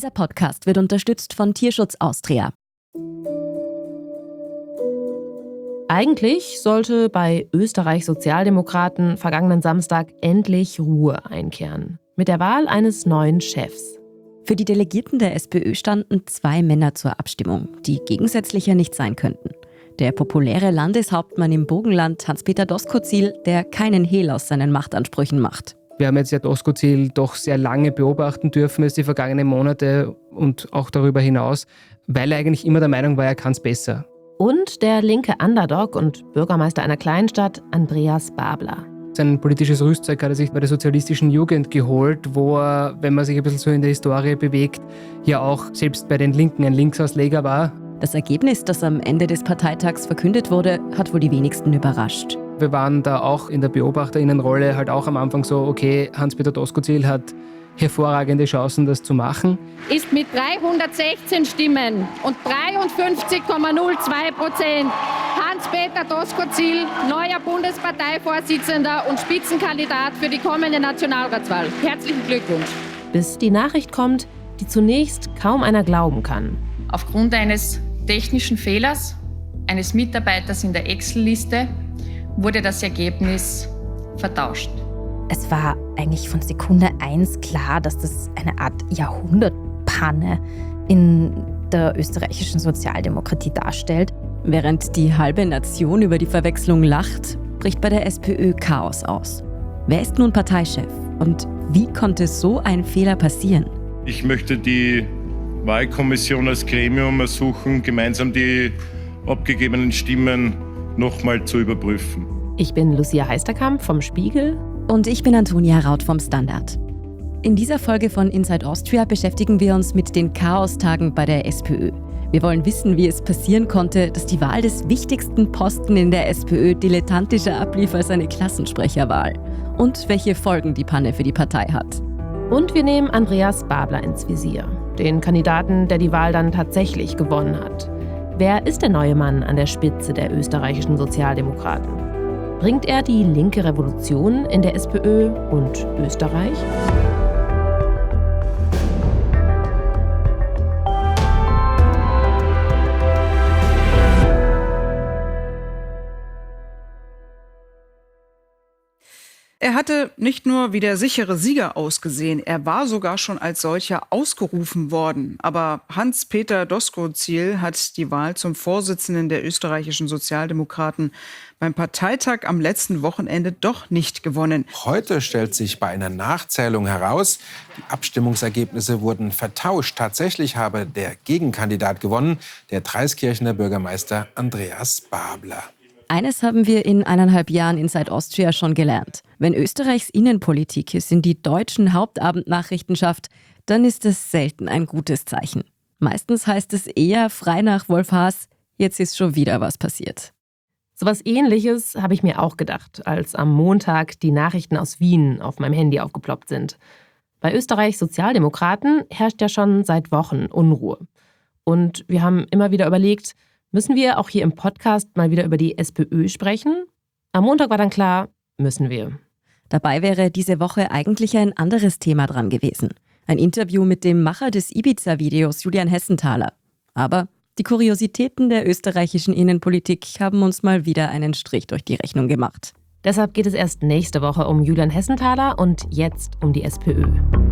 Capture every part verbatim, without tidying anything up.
Dieser Podcast wird unterstützt von Tierschutz Austria. Eigentlich sollte bei Österreichs Sozialdemokraten vergangenen Samstag endlich Ruhe einkehren. Mit der Wahl eines neuen Chefs. Für die Delegierten der SPÖ standen zwei Männer zur Abstimmung, die gegensätzlicher nicht sein könnten. Der populäre Landeshauptmann im Burgenland, Hans-Peter Doskozil, der keinen Hehl aus seinen Machtansprüchen macht. Wir haben jetzt ja Doskozil doch sehr lange beobachten dürfen, jetzt die vergangenen Monate und auch darüber hinaus, weil er eigentlich immer der Meinung war, er kann es besser. Und der linke Underdog und Bürgermeister einer Kleinstadt, Andreas Babler. Sein politisches Rüstzeug hat er sich bei der sozialistischen Jugend geholt, wo er, wenn man sich ein bisschen so in der Historie bewegt, ja auch selbst bei den Linken ein Linksausleger war. Das Ergebnis, das am Ende des Parteitags verkündet wurde, hat wohl die wenigsten überrascht. Wir waren da auch in der BeobachterInnenrolle halt auch am Anfang so, okay, Hans-Peter Doskozil hat hervorragende Chancen, das zu machen. Ist mit dreihundertsechzehn Stimmen und dreiundfünfzig Komma null zwei Prozent Hans-Peter Doskozil neuer Bundesparteivorsitzender und Spitzenkandidat für die kommende Nationalratswahl. Herzlichen Glückwunsch. Bis die Nachricht kommt, die zunächst kaum einer glauben kann. Aufgrund eines technischen Fehlers eines Mitarbeiters in der Excel-Liste wurde das Ergebnis vertauscht. Es war eigentlich von Sekunde eins klar, dass das eine Art Jahrhundertpanne in der österreichischen Sozialdemokratie darstellt. Während die halbe Nation über die Verwechslung lacht, bricht bei der SPÖ Chaos aus. Wer ist nun Parteichef und wie konnte so ein Fehler passieren? Ich möchte die Wahlkommission als Gremium ersuchen, gemeinsam die abgegebenen Stimmen nochmal zu überprüfen. Ich bin Lucia Heisterkamp vom Spiegel. Und ich bin Antonia Raut vom Standard. In dieser Folge von Inside Austria beschäftigen wir uns mit den Chaostagen bei der SPÖ. Wir wollen wissen, wie es passieren konnte, dass die Wahl des wichtigsten Posten in der SPÖ dilettantischer ablief als eine Klassensprecherwahl. Und welche Folgen die Panne für die Partei hat. Und wir nehmen Andreas Babler ins Visier, den Kandidaten, der die Wahl dann tatsächlich gewonnen hat. Wer ist der neue Mann an der Spitze der österreichischen Sozialdemokraten? Bringt er die linke Revolution in der SPÖ und Österreich? Er hatte nicht nur wie der sichere Sieger ausgesehen, er war sogar schon als solcher ausgerufen worden. Aber Hans-Peter Doskozil hat die Wahl zum Vorsitzenden der österreichischen Sozialdemokraten beim Parteitag am letzten Wochenende doch nicht gewonnen. Heute stellt sich bei einer Nachzählung heraus, die Abstimmungsergebnisse wurden vertauscht. Tatsächlich habe der Gegenkandidat gewonnen, der Traiskirchener Bürgermeister Andreas Babler. Eines haben wir in eineinhalb Jahren Inside Austria schon gelernt. Wenn Österreichs Innenpolitik es in die deutschen Hauptabendnachrichten schafft, dann ist es selten ein gutes Zeichen. Meistens heißt es eher frei nach Wolf Haas, jetzt ist schon wieder was passiert. So was Ähnliches habe ich mir auch gedacht, als am Montag die Nachrichten aus Wien auf meinem Handy aufgeploppt sind. Bei Österreichs Sozialdemokraten herrscht ja schon seit Wochen Unruhe. Und wir haben immer wieder überlegt, müssen wir auch hier im Podcast mal wieder über die SPÖ sprechen? Am Montag war dann klar, müssen wir. Dabei wäre diese Woche eigentlich ein anderes Thema dran gewesen. Ein Interview mit dem Macher des Ibiza-Videos, Julian Hessenthaler. Aber die Kuriositäten der österreichischen Innenpolitik haben uns mal wieder einen Strich durch die Rechnung gemacht. Deshalb geht es erst nächste Woche um Julian Hessenthaler und jetzt um die SPÖ.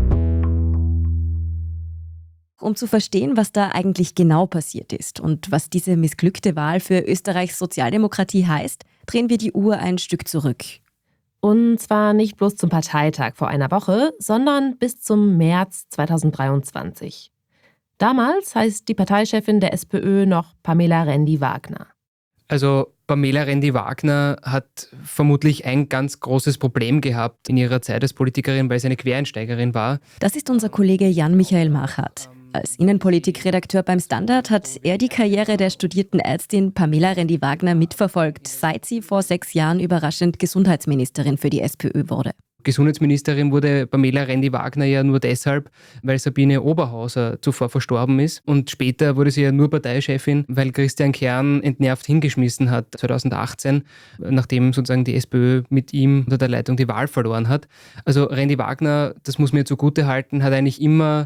Um zu verstehen, was da eigentlich genau passiert ist und was diese missglückte Wahl für Österreichs Sozialdemokratie heißt, drehen wir die Uhr ein Stück zurück. Und zwar nicht bloß zum Parteitag vor einer Woche, sondern bis zum März zweitausenddreiundzwanzig. Damals heißt die Parteichefin der SPÖ noch Pamela Rendi-Wagner. Also Pamela Rendi-Wagner hat vermutlich ein ganz großes Problem gehabt in ihrer Zeit als Politikerin, weil sie eine Quereinsteigerin war. Das ist unser Kollege Jan-Michael Machardt. Als Innenpolitikredakteur beim Standard hat er die Karriere der studierten Ärztin Pamela Rendi-Wagner mitverfolgt, seit sie vor sechs Jahren überraschend Gesundheitsministerin für die SPÖ wurde. Gesundheitsministerin wurde Pamela Rendi-Wagner ja nur deshalb, weil Sabine Oberhauser zuvor verstorben ist. Und später wurde sie ja nur Parteichefin, weil Christian Kern entnervt hingeschmissen hat zweitausendachtzehn, nachdem sozusagen die SPÖ mit ihm unter der Leitung die Wahl verloren hat. Also Rendi-Wagner, das muss mir zugute halten, hat eigentlich immer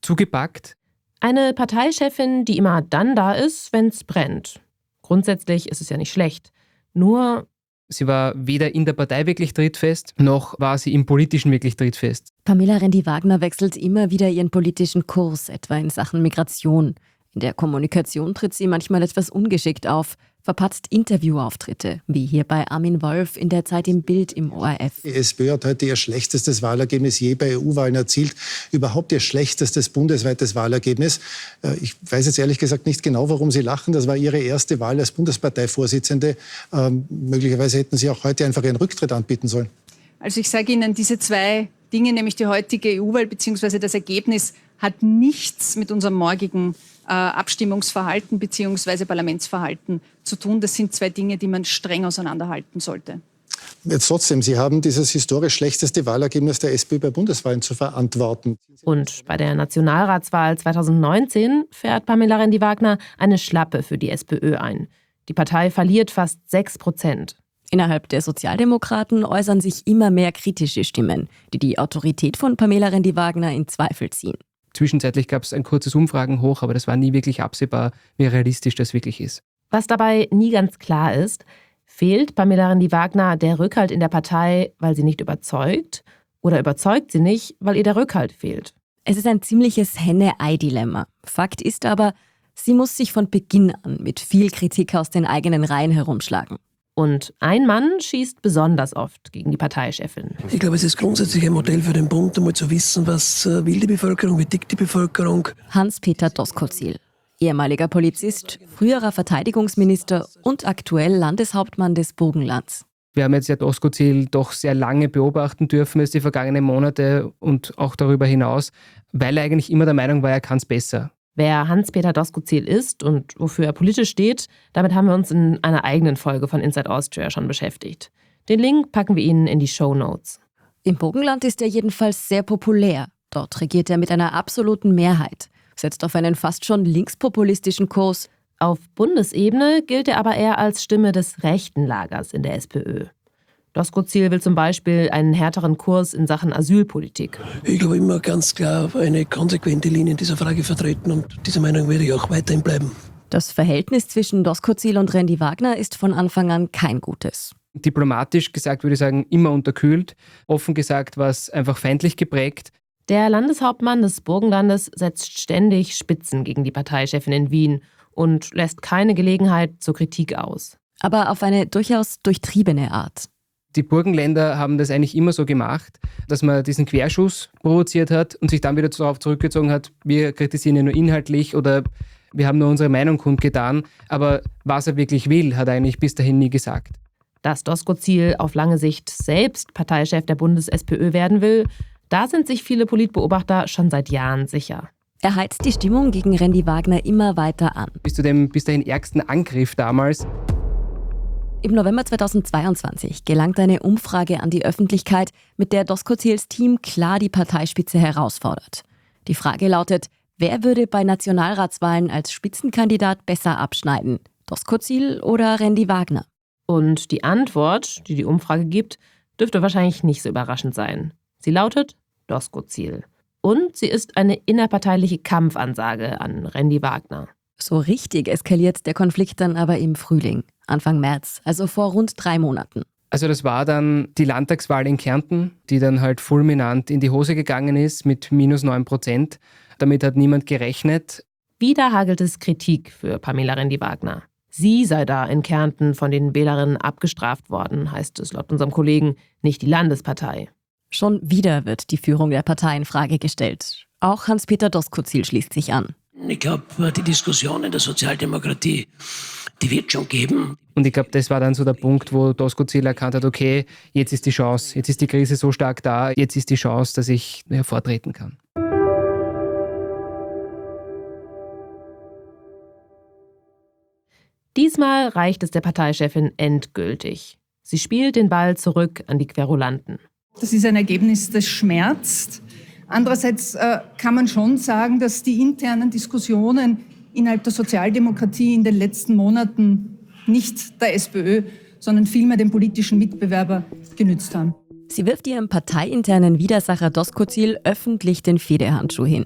zugepackt. Eine Parteichefin, die immer dann da ist, wenn es brennt. Grundsätzlich ist es ja nicht schlecht. Nur sie war weder in der Partei wirklich trittfest, noch war sie im Politischen wirklich trittfest. Pamela Rendi-Wagner wechselt immer wieder ihren politischen Kurs, etwa in Sachen Migration. In der Kommunikation tritt sie manchmal etwas ungeschickt auf, verpatzt Interviewauftritte, wie hier bei Armin Wolf in der Zeit im Bild im O R F. Die SPÖ hat heute ihr schlechtestes Wahlergebnis je bei E U-Wahlen erzielt. Überhaupt ihr schlechtestes bundesweites Wahlergebnis. Ich weiß jetzt ehrlich gesagt nicht genau, warum Sie lachen. Das war Ihre erste Wahl als Bundesparteivorsitzende. Ähm, möglicherweise hätten Sie auch heute einfach Ihren Rücktritt anbieten sollen. Also ich sage Ihnen, diese zwei Dinge, nämlich die heutige E U-Wahl bzw. das Ergebnis, hat nichts mit unserem morgigen äh, Abstimmungsverhalten bzw. Parlamentsverhalten zu tun. Das sind zwei Dinge, die man streng auseinanderhalten sollte. Jetzt trotzdem, Sie haben dieses historisch schlechteste Wahlergebnis der SPÖ bei Bundeswahlen zu verantworten. Und bei der Nationalratswahl zweitausendneunzehn fährt Pamela Rendi-Wagner eine Schlappe für die SPÖ ein. Die Partei verliert fast sechs Prozent. Innerhalb der Sozialdemokraten äußern sich immer mehr kritische Stimmen, die die Autorität von Pamela Rendi-Wagner in Zweifel ziehen. Zwischenzeitlich gab es ein kurzes Umfragenhoch, aber das war nie wirklich absehbar, wie realistisch das wirklich ist. Was dabei nie ganz klar ist, fehlt Pamela Rendi-Wagner der Rückhalt in der Partei, weil sie nicht überzeugt, oder überzeugt sie nicht, weil ihr der Rückhalt fehlt? Es ist ein ziemliches Henne-Ei-Dilemma. Fakt ist aber, sie muss sich von Beginn an mit viel Kritik aus den eigenen Reihen herumschlagen. Und ein Mann schießt besonders oft gegen die Parteichefin. Ich glaube, es ist grundsätzlich ein Modell für den Bund, einmal zu wissen, was will die Bevölkerung, wie tickt die Bevölkerung. Hans-Peter Doskozil, ehemaliger Polizist, früherer Verteidigungsminister und aktuell Landeshauptmann des Burgenlands. Wir haben jetzt ja Doskozil doch sehr lange beobachten dürfen, jetzt die vergangenen Monate und auch darüber hinaus, weil er eigentlich immer der Meinung war, er kann es besser. Wer Hans-Peter Doskozil ist und wofür er politisch steht, damit haben wir uns in einer eigenen Folge von Inside Austria schon beschäftigt. Den Link packen wir Ihnen in die Shownotes. Im Burgenland ist er jedenfalls sehr populär. Dort regiert er mit einer absoluten Mehrheit, setzt auf einen fast schon linkspopulistischen Kurs. Auf Bundesebene gilt er aber eher als Stimme des rechten Lagers in der SPÖ. Doskozil will zum Beispiel einen härteren Kurs in Sachen Asylpolitik. Ich glaube immer ganz klar eine konsequente Linie in dieser Frage vertreten und dieser Meinung werde ich auch weiterhin bleiben. Das Verhältnis zwischen Doskozil und Rendi-Wagner ist von Anfang an kein gutes. Diplomatisch gesagt würde ich sagen, immer unterkühlt. Offen gesagt war es einfach feindlich geprägt. Der Landeshauptmann des Burgenlandes setzt ständig Spitzen gegen die Parteichefin in Wien und lässt keine Gelegenheit zur Kritik aus. Aber auf eine durchaus durchtriebene Art. Die Burgenländer haben das eigentlich immer so gemacht, dass man diesen Querschuss provoziert hat und sich dann wieder darauf zurückgezogen hat, wir kritisieren ja nur inhaltlich oder wir haben nur unsere Meinung kundgetan. Aber was er wirklich will, hat er eigentlich bis dahin nie gesagt. Dass Doskozil auf lange Sicht selbst Parteichef der Bundes-SPÖ werden will, da sind sich viele Politbeobachter schon seit Jahren sicher. Er heizt die Stimmung gegen Rendi-Wagner immer weiter an. Bis zu dem bis dahin ärgsten Angriff damals. Im November zweitausendzweiundzwanzig gelangt eine Umfrage an die Öffentlichkeit, mit der Doskozils Team klar die Parteispitze herausfordert. Die Frage lautet, wer würde bei Nationalratswahlen als Spitzenkandidat besser abschneiden? Doskozil oder Rendi-Wagner? Und die Antwort, die die Umfrage gibt, dürfte wahrscheinlich nicht so überraschend sein. Sie lautet Doskozil. Und sie ist eine innerparteiliche Kampfansage an Rendi-Wagner. So richtig eskaliert der Konflikt dann aber im Frühling, Anfang März, also vor rund drei Monaten. Also das war dann die Landtagswahl in Kärnten, die dann halt fulminant in die Hose gegangen ist mit minus neun Prozent. Damit hat niemand gerechnet. Wieder hagelt es Kritik für Pamela Rendi-Wagner. Sie sei da in Kärnten von den Wählerinnen abgestraft worden, heißt es laut unserem Kollegen, nicht die Landespartei. Schon wieder wird die Führung der Partei in Frage gestellt. Auch Hans-Peter Doskozil schließt sich an. Ich glaube, die Diskussion in der Sozialdemokratie, die wird schon geben. Und ich glaube, das war dann so der Punkt, wo Doskozil erkannt hat, okay, jetzt ist die Chance, jetzt ist die Krise so stark da, jetzt ist die Chance, dass ich hervortreten kann. Diesmal reicht es der Parteichefin endgültig. Sie spielt den Ball zurück an die Querulanten. Das ist ein Ergebnis, das schmerzt. Andererseits äh, kann man schon sagen, dass die internen Diskussionen innerhalb der Sozialdemokratie in den letzten Monaten nicht der SPÖ, sondern vielmehr dem politischen Mitbewerber genützt haben. Sie wirft ihrem parteiinternen Widersacher Doskozil öffentlich den Fehdehandschuh hin.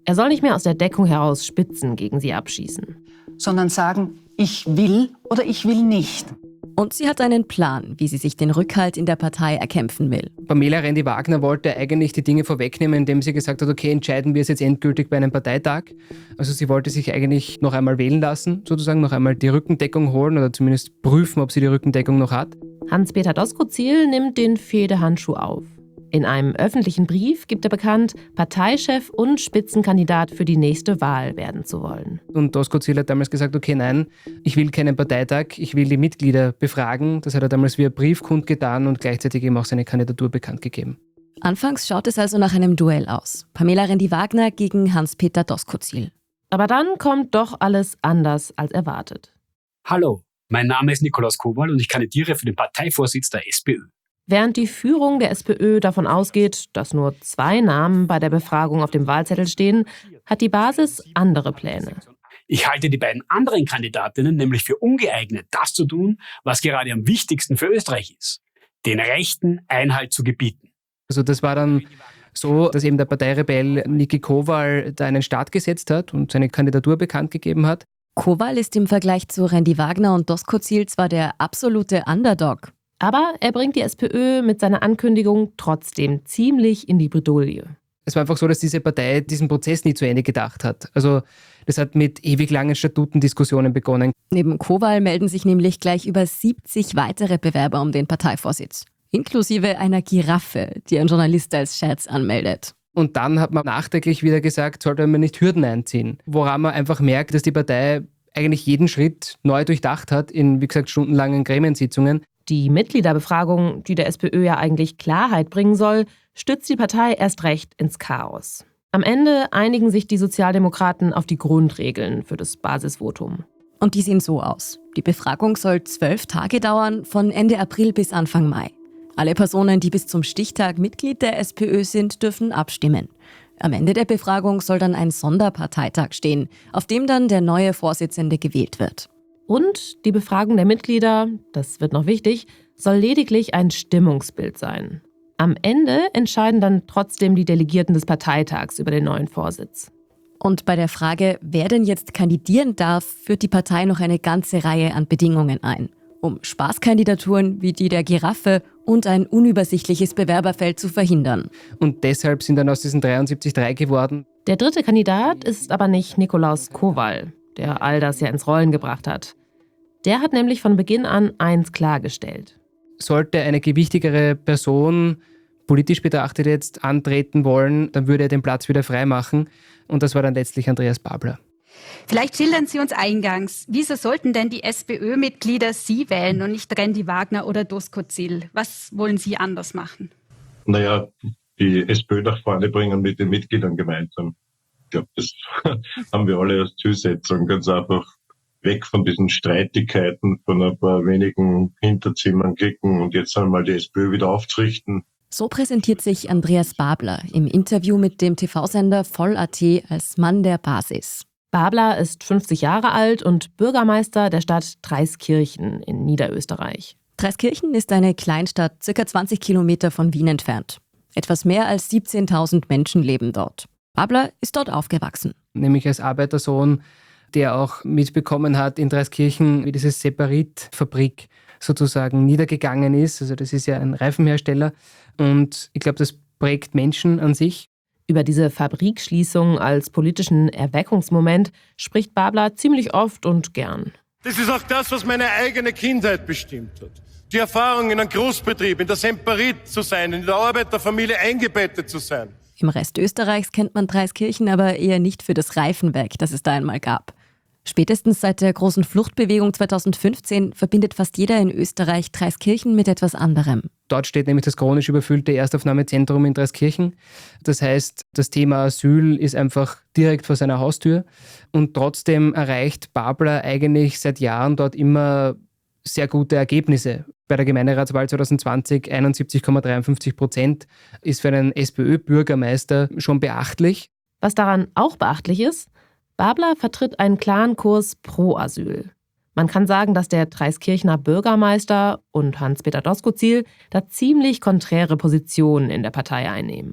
Er soll nicht mehr aus der Deckung heraus Spitzen gegen sie abschießen. Sondern sagen, ich will oder ich will nicht. Und sie hat einen Plan, wie sie sich den Rückhalt in der Partei erkämpfen will. Pamela Rendi-Wagner wollte eigentlich die Dinge vorwegnehmen, indem sie gesagt hat, okay, entscheiden wir es jetzt endgültig bei einem Parteitag. Also sie wollte sich eigentlich noch einmal wählen lassen, sozusagen noch einmal die Rückendeckung holen oder zumindest prüfen, ob sie die Rückendeckung noch hat. Hans-Peter Doskozil nimmt den Fehdehandschuh auf. In einem öffentlichen Brief gibt er bekannt, Parteichef und Spitzenkandidat für die nächste Wahl werden zu wollen. Und Doskozil hat damals gesagt, okay, nein, ich will keinen Parteitag, ich will die Mitglieder befragen. Das hat er damals via Brief kundgetan und gleichzeitig eben auch seine Kandidatur bekannt gegeben. Anfangs schaut es also nach einem Duell aus. Pamela Rendi-Wagner gegen Hans-Peter Doskozil. Aber dann kommt doch alles anders als erwartet. Hallo, mein Name ist Nikolaus Kowal und ich kandidiere für den Parteivorsitz der SPÖ. Während die Führung der SPÖ davon ausgeht, dass nur zwei Namen bei der Befragung auf dem Wahlzettel stehen, hat die Basis andere Pläne. Ich halte die beiden anderen Kandidatinnen nämlich für ungeeignet, das zu tun, was gerade am wichtigsten für Österreich ist: den Rechten Einhalt zu gebieten. Also das war dann so, dass eben der Parteirebell Niki Kowal da einen Start gesetzt hat und seine Kandidatur bekannt gegeben hat. Kowal ist im Vergleich zu Rendi-Wagner und Doskozil zwar der absolute Underdog. Aber er bringt die SPÖ mit seiner Ankündigung trotzdem ziemlich in die Bredouille. Es war einfach so, dass diese Partei diesen Prozess nie zu Ende gedacht hat. Also das hat mit ewig langen Statutendiskussionen begonnen. Neben Kowal melden sich nämlich gleich über siebzig weitere Bewerber um den Parteivorsitz. Inklusive einer Giraffe, die ein Journalist als Scherz anmeldet. Und dann hat man nachträglich wieder gesagt, sollte man nicht Hürden einziehen. Woran man einfach merkt, dass die Partei eigentlich jeden Schritt neu durchdacht hat in, wie gesagt, stundenlangen Gremiensitzungen. Die Mitgliederbefragung, die der SPÖ ja eigentlich Klarheit bringen soll, stützt die Partei erst recht ins Chaos. Am Ende einigen sich die Sozialdemokraten auf die Grundregeln für das Basisvotum. Und die sehen so aus. Die Befragung soll zwölf Tage dauern, von Ende April bis Anfang Mai. Alle Personen, die bis zum Stichtag Mitglied der SPÖ sind, dürfen abstimmen. Am Ende der Befragung soll dann ein Sonderparteitag stehen, auf dem dann der neue Vorsitzende gewählt wird. Und die Befragung der Mitglieder, das wird noch wichtig, soll lediglich ein Stimmungsbild sein. Am Ende entscheiden dann trotzdem die Delegierten des Parteitags über den neuen Vorsitz. Und bei der Frage, wer denn jetzt kandidieren darf, führt die Partei noch eine ganze Reihe an Bedingungen ein. Um Spaßkandidaturen wie die der Giraffe und ein unübersichtliches Bewerberfeld zu verhindern. Und deshalb sind dann aus diesen dreiundsiebzig drei geworden. Der dritte Kandidat ist aber nicht Nikolaus Kowal, der all das ja ins Rollen gebracht hat. Der hat nämlich von Beginn an eins klargestellt. Sollte eine gewichtigere Person politisch betrachtet jetzt antreten wollen, dann würde er den Platz wieder freimachen. Und das war dann letztlich Andreas Babler. Vielleicht schildern Sie uns eingangs, wieso sollten denn die SPÖ-Mitglieder Sie wählen und nicht Rendi-Wagner oder Doskozil? Was wollen Sie anders machen? Naja, die SPÖ nach vorne bringen mit den Mitgliedern gemeinsam. Ich glaube, das haben wir alle als Zielsetzung. Ganz einfach weg von diesen Streitigkeiten, von ein paar wenigen Hinterzimmern klicken und jetzt einmal die SPÖ wieder aufzurichten. So präsentiert sich Andreas Babler im Interview mit dem T V-Sender Voll Punkt A T als Mann der Basis. Babler ist fünfzig Jahre alt und Bürgermeister der Stadt Dreiskirchen in Niederösterreich. Dreiskirchen ist eine Kleinstadt, circa zwanzig Kilometer von Wien entfernt. Etwas mehr als siebzehntausend Menschen leben dort. Babler ist dort aufgewachsen. Nämlich als Arbeitersohn, der auch mitbekommen hat in Dreiskirchen, wie diese Separit-Fabrik sozusagen niedergegangen ist. Also das ist ja ein Reifenhersteller. Und ich glaube, das prägt Menschen an sich. Über diese Fabrikschließung als politischen Erweckungsmoment spricht Babler ziemlich oft und gern. Das ist auch das, was meine eigene Kindheit bestimmt hat. Die Erfahrung, in einem Großbetrieb, in der Semperit zu sein, in der Arbeiterfamilie eingebettet zu sein. Im Rest Österreichs kennt man Dreiskirchen aber eher nicht für das Reifenwerk, das es da einmal gab. Spätestens seit der großen Fluchtbewegung zweitausendfünfzehn verbindet fast jeder in Österreich Dreiskirchen mit etwas anderem. Dort steht nämlich das chronisch überfüllte Erstaufnahmezentrum in Dreiskirchen. Das heißt, das Thema Asyl ist einfach direkt vor seiner Haustür. Und trotzdem erreicht Babler eigentlich seit Jahren dort immer sehr gute Ergebnisse. Bei der Gemeinderatswahl zwanzig zwanzig einundsiebzig Komma dreiundfünfzig Prozent ist für einen SPÖ-Bürgermeister schon beachtlich. Was daran auch beachtlich ist, Babler vertritt einen klaren Kurs pro Asyl. Man kann sagen, dass der Dreiskirchener Bürgermeister und Hans-Peter Doskozil da ziemlich konträre Positionen in der Partei einnehmen.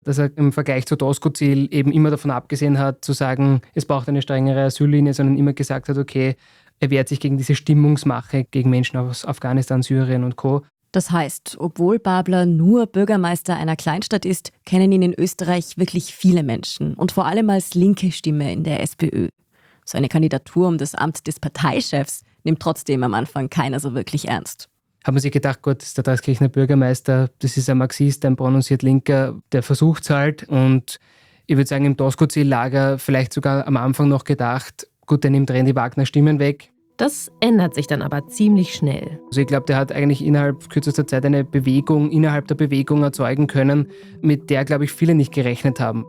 dass er im Vergleich zu Doskozil eben immer davon abgesehen hat, zu sagen, es braucht eine strengere Asyllinie, sondern immer gesagt hat, okay, er wehrt sich gegen diese Stimmungsmache gegen Menschen aus Afghanistan, Syrien und Co. Das heißt, obwohl Babler nur Bürgermeister einer Kleinstadt ist, kennen ihn in Österreich wirklich viele Menschen und vor allem als linke Stimme in der SPÖ. Seine Kandidatur um das Amt des Parteichefs nimmt trotzdem am Anfang keiner so wirklich ernst. Hat man sich gedacht, Gott, das ist der Dreiskirchener Bürgermeister, das ist ein Marxist, ein prononciert Linker, der versucht es halt. Und ich würde sagen, im Doskozil-Lager vielleicht sogar am Anfang noch gedacht, gut, der nimmt Randy Wagner Stimmen weg. Das ändert sich dann aber ziemlich schnell. Also ich glaube, der hat eigentlich innerhalb kürzester Zeit eine Bewegung innerhalb der Bewegung erzeugen können, mit der, glaube ich, viele nicht gerechnet haben.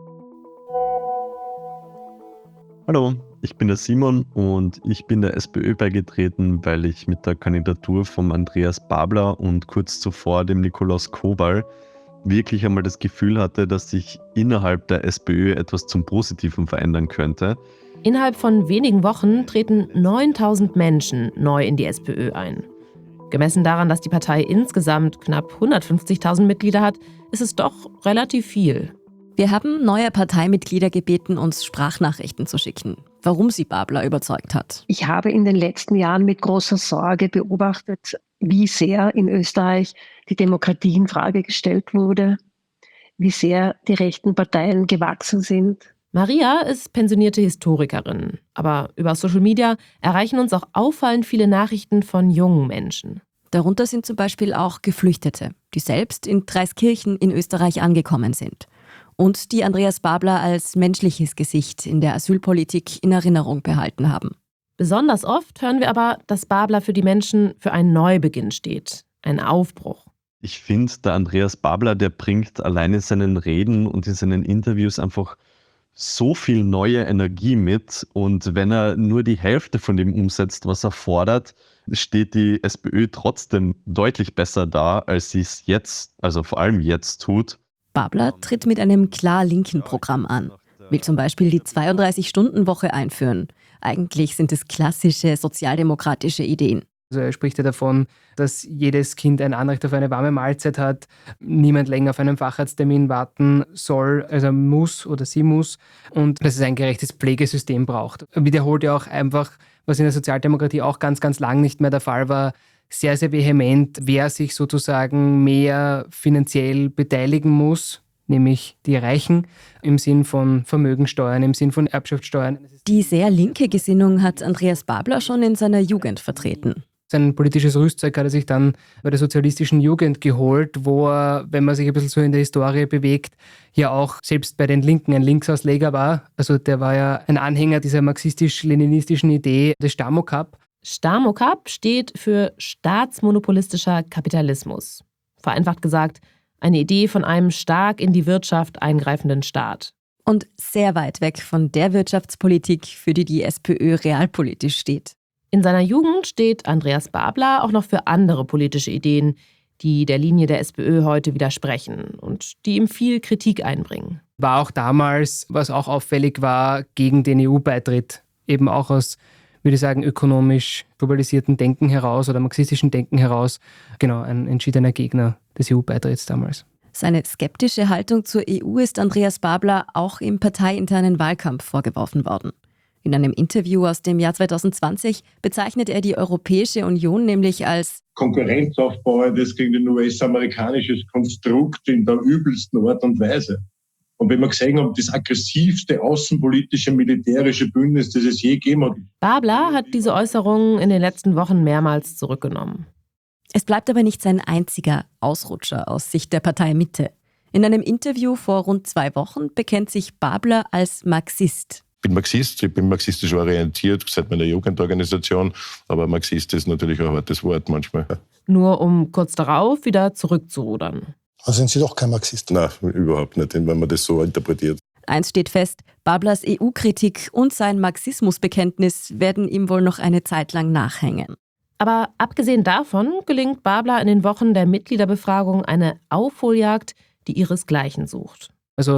Hallo, ich bin der Simon und ich bin der SPÖ beigetreten, weil ich mit der Kandidatur von Andreas Babler und kurz zuvor dem Nikolaus Kowal wirklich einmal das Gefühl hatte, dass sich innerhalb der SPÖ etwas zum Positiven verändern könnte. Innerhalb von wenigen Wochen treten neuntausend Menschen neu in die SPÖ ein. Gemessen daran, dass die Partei insgesamt knapp hundertfünfzigtausend Mitglieder hat, ist es doch relativ viel. Wir haben neue Parteimitglieder gebeten, uns Sprachnachrichten zu schicken, warum sie Babler überzeugt hat. Ich habe in den letzten Jahren mit großer Sorge beobachtet, wie sehr in Österreich die Demokratie in Frage gestellt wurde, wie sehr die rechten Parteien gewachsen sind. Maria ist pensionierte Historikerin, aber über Social Media erreichen uns auch auffallend viele Nachrichten von jungen Menschen. Darunter sind zum Beispiel auch Geflüchtete, die selbst in Dreiskirchen in Österreich angekommen sind. Und die Andreas Babler als menschliches Gesicht in der Asylpolitik in Erinnerung behalten haben. Besonders oft hören wir aber, dass Babler für die Menschen für einen Neubeginn steht, einen Aufbruch. Ich finde, der Andreas Babler, der bringt alleine in seinen Reden und in seinen Interviews einfach so viel neue Energie mit. Und wenn er nur die Hälfte von dem umsetzt, was er fordert, steht die SPÖ trotzdem deutlich besser da, als sie es jetzt, also vor allem jetzt tut. Babler tritt mit einem klar linken Programm an, will zum Beispiel die zweiunddreißig-Stunden-Woche einführen. Eigentlich sind es klassische sozialdemokratische Ideen. Also er spricht ja davon, dass jedes Kind ein Anrecht auf eine warme Mahlzeit hat, niemand länger auf einen Facharzttermin warten soll, also muss oder sie muss, und dass es ein gerechtes Pflegesystem braucht. Er wiederholt ja auch einfach, was in der Sozialdemokratie auch ganz, ganz lang nicht mehr der Fall war, sehr, sehr vehement, wer sich sozusagen mehr finanziell beteiligen muss, nämlich die Reichen, im Sinn von Vermögensteuern, im Sinn von Erbschaftssteuern. Die sehr linke Gesinnung hat Andreas Babler schon in seiner Jugend vertreten. Sein politisches Rüstzeug hat er sich dann bei der sozialistischen Jugend geholt, wo er, wenn man sich ein bisschen so in der Historie bewegt, ja auch selbst bei den Linken ein Linksausleger war. Also der war ja ein Anhänger dieser marxistisch-leninistischen Idee des Stamokap. Stamokap steht für staatsmonopolistischer Kapitalismus. Vereinfacht gesagt, eine Idee von einem stark in die Wirtschaft eingreifenden Staat. Und sehr weit weg von der Wirtschaftspolitik, für die die SPÖ realpolitisch steht. In seiner Jugend steht Andreas Babler auch noch für andere politische Ideen, die der Linie der SPÖ heute widersprechen und die ihm viel Kritik einbringen. War auch damals, was auch auffällig war, gegen den E U-Beitritt. Eben auch aus, würde ich sagen, ökonomisch globalisierten Denken heraus oder marxistischen Denken heraus. Genau, ein entschiedener Gegner des E U-Beitritts damals. Seine skeptische Haltung zur E U ist Andreas Babler auch im parteiinternen Wahlkampf vorgeworfen worden. In einem Interview aus dem Jahr zwanzig zwanzig bezeichnet er die Europäische Union nämlich als Konkurrenzaufbau, das gegen ein U S-amerikanisches Konstrukt in der übelsten Art und Weise. Und wenn wir gesehen haben, das aggressivste außenpolitische, militärische Bündnis, das es je gegeben hat. Babler hat diese Äußerungen in den letzten Wochen mehrmals zurückgenommen. Es bleibt aber nicht sein einziger Ausrutscher aus Sicht der Partei Mitte. In einem Interview vor rund zwei Wochen bekennt sich Babler als Marxist. Ich bin Marxist, ich bin marxistisch orientiert seit meiner Jugendorganisation, aber Marxist ist natürlich ein hartes Wort manchmal. Nur um kurz darauf wieder zurückzurudern. Also sind Sie doch kein Marxist? Nein, überhaupt nicht, wenn man das so interpretiert. Eins steht fest, Bablers E U-Kritik und sein Marxismusbekenntnis werden ihm wohl noch eine Zeit lang nachhängen. Aber abgesehen davon gelingt Babler in den Wochen der Mitgliederbefragung eine Aufholjagd, die ihresgleichen sucht. Also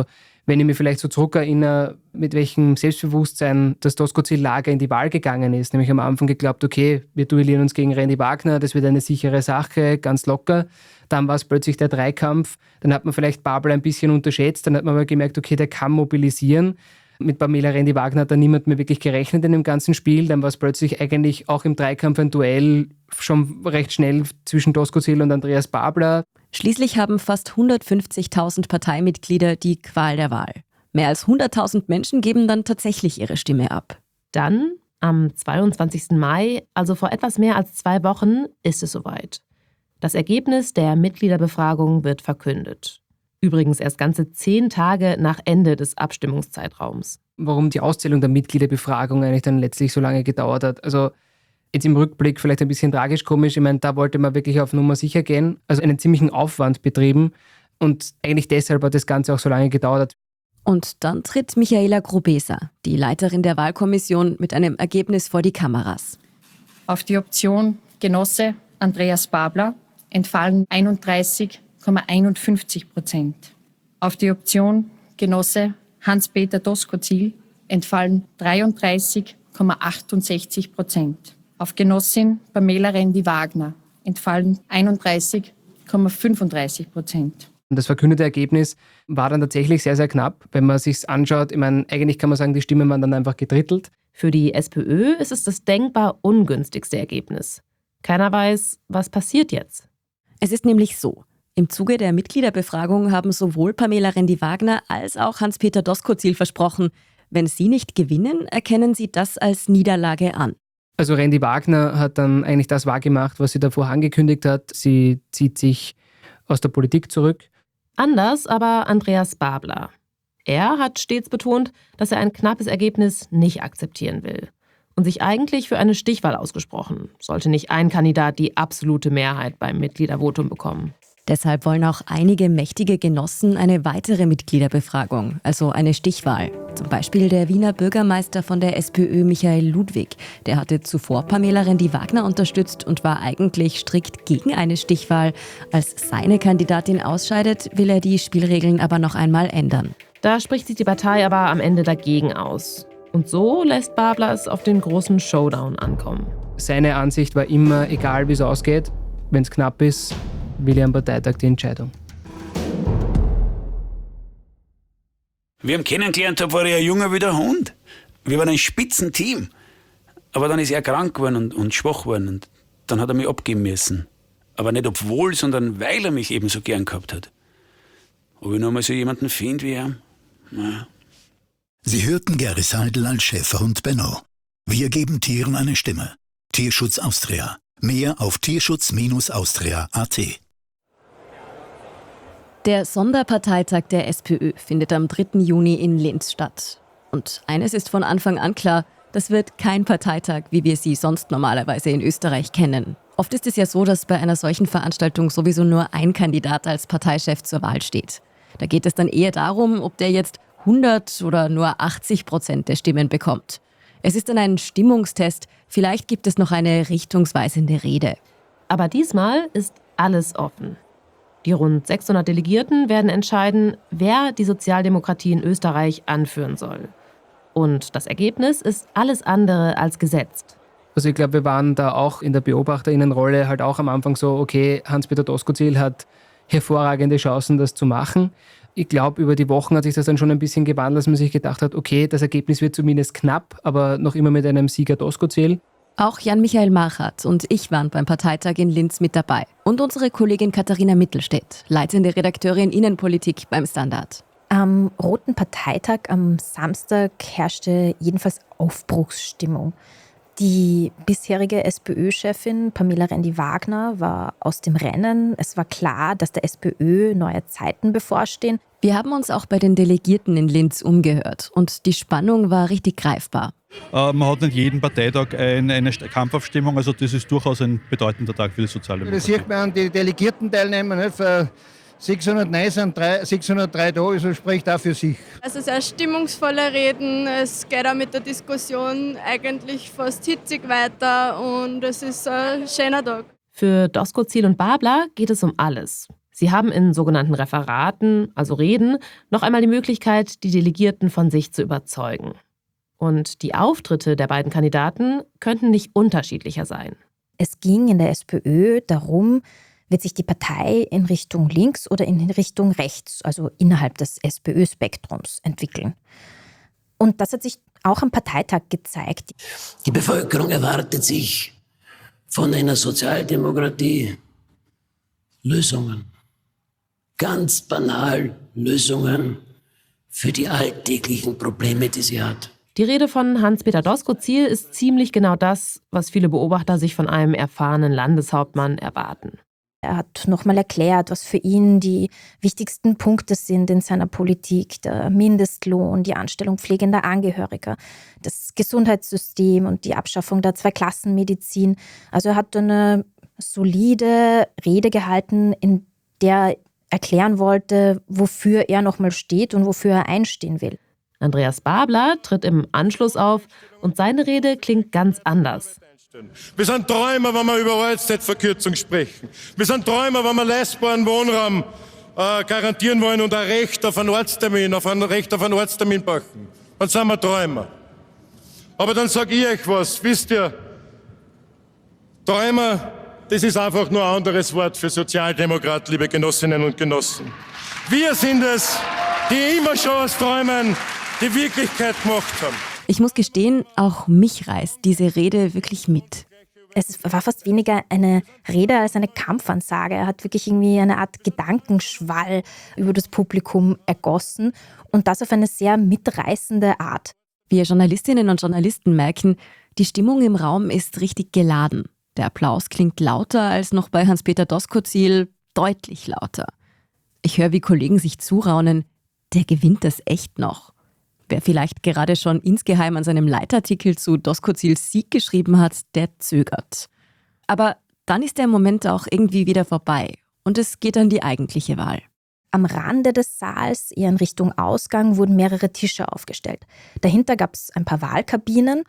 Wenn ich mich vielleicht so zurückerinnere, mit welchem Selbstbewusstsein das Doskozil-Lager in die Wahl gegangen ist. Nämlich am Anfang geglaubt, okay, wir duellieren uns gegen Randy Wagner, das wird eine sichere Sache, ganz locker. Dann war es plötzlich der Dreikampf, dann hat man vielleicht Babler ein bisschen unterschätzt, dann hat man aber gemerkt, okay, der kann mobilisieren. Mit Pamela Randy Wagner hat da niemand mehr wirklich gerechnet in dem ganzen Spiel. Dann war es plötzlich eigentlich auch im Dreikampf ein Duell schon recht schnell zwischen Doskozil und Andreas Babler. Schließlich haben fast hundertfünfzigtausend Parteimitglieder die Qual der Wahl. Mehr als hunderttausend Menschen geben dann tatsächlich ihre Stimme ab. Dann, am zweiundzwanzigsten Mai, also vor etwas mehr als zwei Wochen, ist es soweit. Das Ergebnis der Mitgliederbefragung wird verkündet. Übrigens erst ganze zehn Tage nach Ende des Abstimmungszeitraums. Warum die Auszählung der Mitgliederbefragung eigentlich dann letztlich so lange gedauert hat. Also jetzt im Rückblick vielleicht ein bisschen tragisch-komisch. Ich meine, da wollte man wirklich auf Nummer sicher gehen. Also einen ziemlichen Aufwand betrieben. Und eigentlich deshalb hat das Ganze auch so lange gedauert. Und dann tritt Michaela Grubesa, die Leiterin der Wahlkommission, mit einem Ergebnis vor die Kameras. Auf die Option Genosse Andreas Babler entfallen einunddreißig Komma einundfünfzig Prozent. Auf die Option Genosse Hans-Peter Doskozil entfallen dreiunddreißig Komma achtundsechzig Prozent. Auf Genossin Pamela Randy Wagner entfallen einunddreißig Komma fünfunddreißig Prozent. Das verkündete Ergebnis war dann tatsächlich sehr, sehr knapp. Wenn man sich anschaut, ich meine, eigentlich kann man sagen, die Stimmen waren dann einfach gedrittelt. Für die SPÖ ist es das denkbar ungünstigste Ergebnis. Keiner weiß, was passiert jetzt. Es ist nämlich so. Im Zuge der Mitgliederbefragung haben sowohl Pamela Randy Wagner als auch Hans-Peter Doskozil versprochen, wenn sie nicht gewinnen, erkennen sie das als Niederlage an. Also Randy Wagner hat dann eigentlich das wahrgemacht, was sie davor angekündigt hat. Sie zieht sich aus der Politik zurück. Anders aber Andreas Babler. Er hat stets betont, dass er ein knappes Ergebnis nicht akzeptieren will. Und sich eigentlich für eine Stichwahl ausgesprochen. Sollte nicht ein Kandidat die absolute Mehrheit beim Mitgliedervotum bekommen. Deshalb wollen auch einige mächtige Genossen eine weitere Mitgliederbefragung, also eine Stichwahl. Zum Beispiel der Wiener Bürgermeister von der SPÖ Michael Ludwig. Der hatte zuvor Pamela Randy Wagner unterstützt und war eigentlich strikt gegen eine Stichwahl. Als seine Kandidatin ausscheidet, will er die Spielregeln aber noch einmal ändern. Da spricht sich die Partei aber am Ende dagegen aus. Und so lässt Babler es auf den großen Showdown ankommen. Seine Ansicht war immer, egal wie es ausgeht, wenn es knapp ist, will er am Parteitag die Entscheidung. Wie ich ihn kennengelernt habe, war er ein junger wie der Hund. Wir waren ein Spitzenteam. Aber dann ist er krank geworden und, und schwach geworden. Und dann hat er mich abgeben müssen. Aber nicht obwohl, sondern weil er mich eben so gern gehabt hat. Ob ich noch mal so jemanden finde wie er? Naja. Sie hörten Gary Seidel als Schäferhund Benno. Wir geben Tieren eine Stimme. Tierschutz Austria. Mehr auf tierschutz austria punkt a t. Der Sonderparteitag der SPÖ findet am dritten Juni in Linz statt. Und eines ist von Anfang an klar, das wird kein Parteitag, wie wir sie sonst normalerweise in Österreich kennen. Oft ist es ja so, dass bei einer solchen Veranstaltung sowieso nur ein Kandidat als Parteichef zur Wahl steht. Da geht es dann eher darum, ob der jetzt hundert oder nur achtzig Prozent der Stimmen bekommt. Es ist dann ein Stimmungstest, vielleicht gibt es noch eine richtungsweisende Rede. Aber diesmal ist alles offen. Die rund sechshundert Delegierten werden entscheiden, wer die Sozialdemokratie in Österreich anführen soll. Und das Ergebnis ist alles andere als gesetzt. Also ich glaube, wir waren da auch in der BeobachterInnenrolle halt auch am Anfang so, okay, Hans-Peter Doskozil hat hervorragende Chancen, das zu machen. Ich glaube, über die Wochen hat sich das dann schon ein bisschen gewandelt, dass man sich gedacht hat, okay, das Ergebnis wird zumindest knapp, aber noch immer mit einem Sieger Doskozil. Auch Jan-Michael Marchart und ich waren beim Parteitag in Linz mit dabei. Und unsere Kollegin Katharina Mittelstädt, leitende Redakteurin Innenpolitik beim Standard. Am Roten Parteitag am Samstag herrschte jedenfalls Aufbruchsstimmung. Die bisherige SPÖ-Chefin Pamela Randy Wagner war aus dem Rennen. Es war klar, dass der SPÖ neue Zeiten bevorstehen. Wir haben uns auch bei den Delegierten in Linz umgehört und die Spannung war richtig greifbar. Äh, man hat nicht jeden Parteitag ein, eine Kampfaufstimmung, also das ist durchaus ein bedeutender Tag für die Sozialdemokratie. Das sieht man an die Delegierten-Teilnehmer, nicht? Für sechshundertneun sind drei, sechshundertdrei da, also spricht auch für sich. Also sehr stimmungsvolle Reden, es geht auch mit der Diskussion eigentlich fast hitzig weiter und es ist ein schöner Tag. Für Doskozil und Babler geht es um alles. Sie haben in sogenannten Referaten, also Reden, noch einmal die Möglichkeit, die Delegierten von sich zu überzeugen. Und die Auftritte der beiden Kandidaten könnten nicht unterschiedlicher sein. Es ging in der SPÖ darum, wird sich die Partei in Richtung links oder in Richtung rechts, also innerhalb des SPÖ-Spektrums, entwickeln. Und das hat sich auch am Parteitag gezeigt. Die Bevölkerung erwartet sich von einer Sozialdemokratie Lösungen. Ganz banal Lösungen für die alltäglichen Probleme, die sie hat. Die Rede von Hans-Peter Doskozil ist ziemlich genau das, was viele Beobachter sich von einem erfahrenen Landeshauptmann erwarten. Er hat nochmal erklärt, was für ihn die wichtigsten Punkte sind in seiner Politik. Der Mindestlohn, die Anstellung pflegender Angehöriger, das Gesundheitssystem und die Abschaffung der Zweiklassenmedizin. Also er hat eine solide Rede gehalten, in der er erklären wollte, wofür er nochmal steht und wofür er einstehen will. Andreas Babler tritt im Anschluss auf und seine Rede klingt ganz anders. Wir sind Träumer, wenn wir über Arbeitszeitverkürzung sprechen. Wir sind Träumer, wenn wir leistbaren Wohnraum äh, garantieren wollen und ein Recht auf einen Ortstermin, auf ein Recht auf einen Ortstermin machen. Dann sind wir Träumer. Aber dann sage ich euch was, wisst ihr, Träumer, das ist einfach nur ein anderes Wort für Sozialdemokrat, liebe Genossinnen und Genossen. Wir sind es, die immer schon aus Träumen die Wirklichkeit gemacht haben. Ich muss gestehen, auch mich reißt diese Rede wirklich mit. Es war fast weniger eine Rede als eine Kampfansage. Er hat wirklich irgendwie eine Art Gedankenschwall über das Publikum ergossen und das auf eine sehr mitreißende Art. Wir Journalistinnen und Journalisten merken, die Stimmung im Raum ist richtig geladen. Der Applaus klingt lauter als noch bei Hans-Peter Doskozil, deutlich lauter. Ich höre, wie Kollegen sich zuraunen, der gewinnt das echt noch. Wer vielleicht gerade schon insgeheim an seinem Leitartikel zu Doskozils Sieg geschrieben hat, der zögert. Aber dann ist der Moment auch irgendwie wieder vorbei und es geht an die eigentliche Wahl. Am Rande des Saals, eher in Richtung Ausgang, wurden mehrere Tische aufgestellt. Dahinter gab es ein paar Wahlkabinen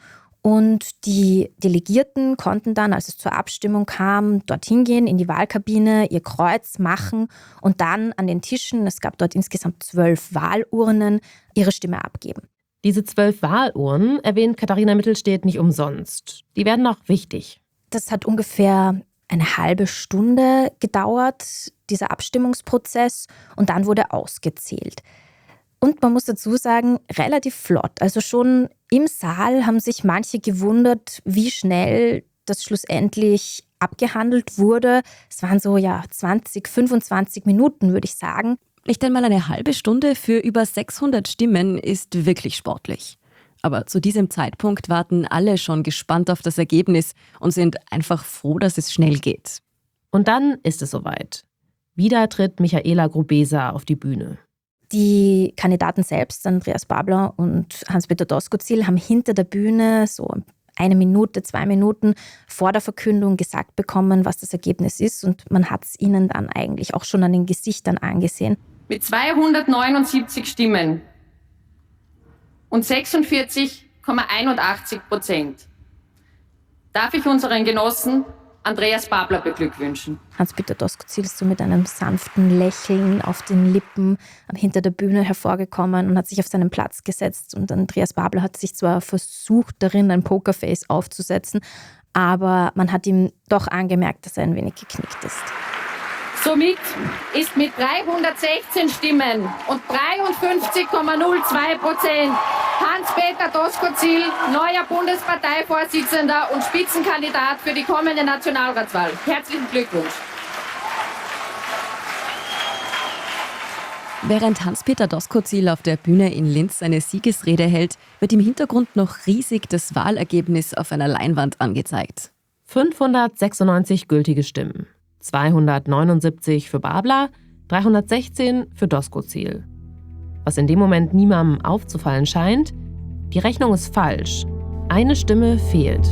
und die Delegierten konnten dann, als es zur Abstimmung kam, dorthin gehen, in die Wahlkabine, ihr Kreuz machen und dann an den Tischen, es gab dort insgesamt zwölf Wahlurnen, ihre Stimme abgeben. Diese zwölf Wahlurnen erwähnt Katharina Mittelstädt nicht umsonst. Die werden auch wichtig. Das hat ungefähr eine halbe Stunde gedauert, dieser Abstimmungsprozess, und dann wurde ausgezählt. Und man muss dazu sagen, relativ flott. Also schon im Saal haben sich manche gewundert, wie schnell das schlussendlich abgehandelt wurde. Es waren so ja zwanzig, fünfundzwanzig Minuten, würde ich sagen. Nicht einmal eine halbe Stunde für über sechshundert Stimmen ist wirklich sportlich. Aber zu diesem Zeitpunkt warten alle schon gespannt auf das Ergebnis und sind einfach froh, dass es schnell geht. Und dann ist es soweit. Wieder tritt Michaela Grubesa auf die Bühne. Die Kandidaten selbst, Andreas Babler und Hans-Peter Doskozil, haben hinter der Bühne so eine Minute, zwei Minuten vor der Verkündung gesagt bekommen, was das Ergebnis ist. Und man hat es ihnen dann eigentlich auch schon an den Gesichtern angesehen. Mit zweihundertneunundsiebzig Stimmen und sechsundvierzig Komma einundachtzig Prozent darf ich unseren Genossen Andreas Babler beglückwünschen. Hans-Peter Doskozil ist so mit einem sanften Lächeln auf den Lippen hinter der Bühne hervorgekommen und hat sich auf seinen Platz gesetzt. Und Andreas Babler hat sich zwar versucht, darin ein Pokerface aufzusetzen, aber man hat ihm doch angemerkt, dass er ein wenig geknickt ist. Somit ist mit dreihundertsechzehn Stimmen und dreiundfünfzig Komma null zwei Prozent Hans-Peter Doskozil neuer Bundesparteivorsitzender und Spitzenkandidat für die kommende Nationalratswahl. Herzlichen Glückwunsch. Während Hans-Peter Doskozil auf der Bühne in Linz seine Siegesrede hält, wird im Hintergrund noch riesig das Wahlergebnis auf einer Leinwand angezeigt. fünfhundertsechsundneunzig gültige Stimmen. zweihundertneunundsiebzig für Babler, dreihundertsechzehn für Doskozil. Was in dem Moment niemandem aufzufallen scheint, die Rechnung ist falsch. Eine Stimme fehlt.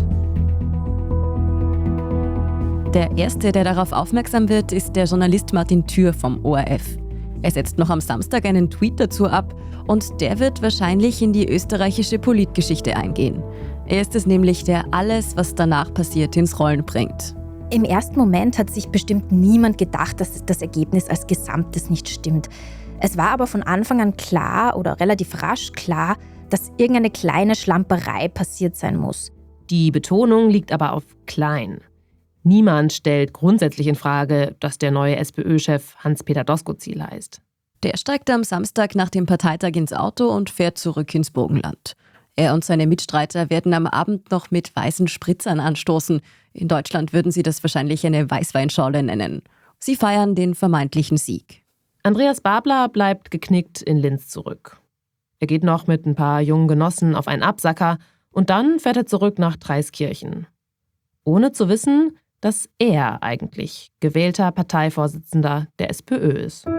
Der Erste, der darauf aufmerksam wird, ist der Journalist Martin Thür vom O R F. Er setzt noch am Samstag einen Tweet dazu ab und der wird wahrscheinlich in die österreichische Politgeschichte eingehen. Er ist es nämlich, der alles, was danach passiert, ins Rollen bringt. Im ersten Moment hat sich bestimmt niemand gedacht, dass das Ergebnis als Gesamtes nicht stimmt. Es war aber von Anfang an klar oder relativ rasch klar, dass irgendeine kleine Schlamperei passiert sein muss. Die Betonung liegt aber auf klein. Niemand stellt grundsätzlich in Frage, dass der neue SPÖ-Chef Hans-Peter Doskozil heißt. Der steigt am Samstag nach dem Parteitag ins Auto und fährt zurück ins Burgenland. Er und seine Mitstreiter werden am Abend noch mit weißen Spritzern anstoßen. In Deutschland würden sie das wahrscheinlich eine Weißweinschorle nennen. Sie feiern den vermeintlichen Sieg. Andreas Babler bleibt geknickt in Linz zurück. Er geht noch mit ein paar jungen Genossen auf einen Absacker und dann fährt er zurück nach Dreiskirchen. Ohne zu wissen, dass er eigentlich gewählter Parteivorsitzender der SPÖ ist.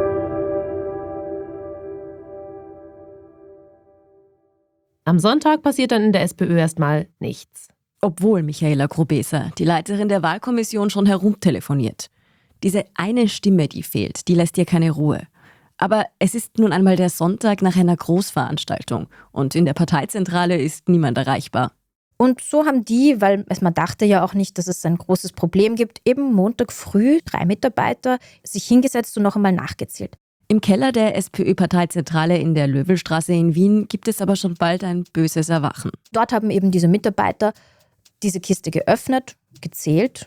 Am Sonntag passiert dann in der SPÖ erstmal nichts. Obwohl Michaela Grubeser, die Leiterin der Wahlkommission, schon herumtelefoniert. Diese eine Stimme, die fehlt, die lässt ihr keine Ruhe. Aber es ist nun einmal der Sonntag nach einer Großveranstaltung und in der Parteizentrale ist niemand erreichbar. Und so haben die, weil es man dachte ja auch nicht, dass es ein großes Problem gibt, eben Montag früh drei Mitarbeiter sich hingesetzt und noch einmal nachgezählt. Im Keller der SPÖ-Parteizentrale in der Löwelstraße in Wien gibt es aber schon bald ein böses Erwachen. Dort haben eben diese Mitarbeiter diese Kiste geöffnet, gezählt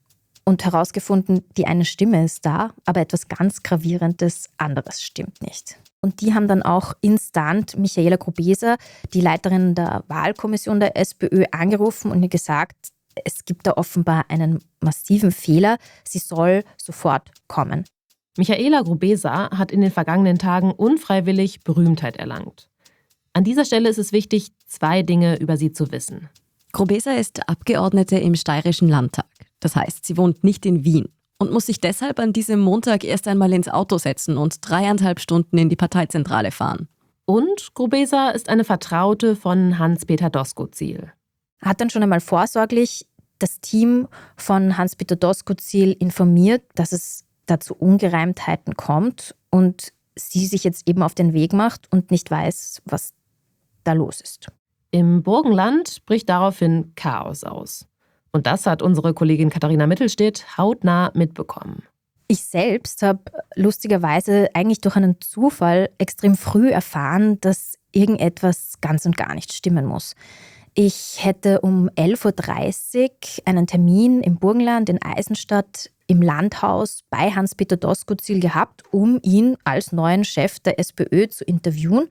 und herausgefunden, die eine Stimme ist da, aber etwas ganz Gravierendes anderes stimmt nicht. Und die haben dann auch instant Michaela Grubeser, die Leiterin der Wahlkommission der SPÖ, angerufen und ihr gesagt, es gibt da offenbar einen massiven Fehler, sie soll sofort kommen. Michaela Grubeser hat in den vergangenen Tagen unfreiwillig Berühmtheit erlangt. An dieser Stelle ist es wichtig, zwei Dinge über sie zu wissen. Grubeser ist Abgeordnete im Steirischen Landtag. Das heißt, sie wohnt nicht in Wien und muss sich deshalb an diesem Montag erst einmal ins Auto setzen und dreieinhalb Stunden in die Parteizentrale fahren. Und Grubeser ist eine Vertraute von Hans-Peter Doskozil. Hat dann schon einmal vorsorglich das Team von Hans-Peter Doskozil informiert, dass es da zu Ungereimtheiten kommt und sie sich jetzt eben auf den Weg macht und nicht weiß, was da los ist. Im Burgenland bricht daraufhin Chaos aus. Und das hat unsere Kollegin Katharina Mittelstedt hautnah mitbekommen. Ich selbst habe lustigerweise eigentlich durch einen Zufall extrem früh erfahren, dass irgendetwas ganz und gar nicht stimmen muss. Ich hätte um elf Uhr dreißig einen Termin im Burgenland in Eisenstadt im Landhaus bei Hans-Peter Doskozil gehabt, um ihn als neuen Chef der SPÖ zu interviewen.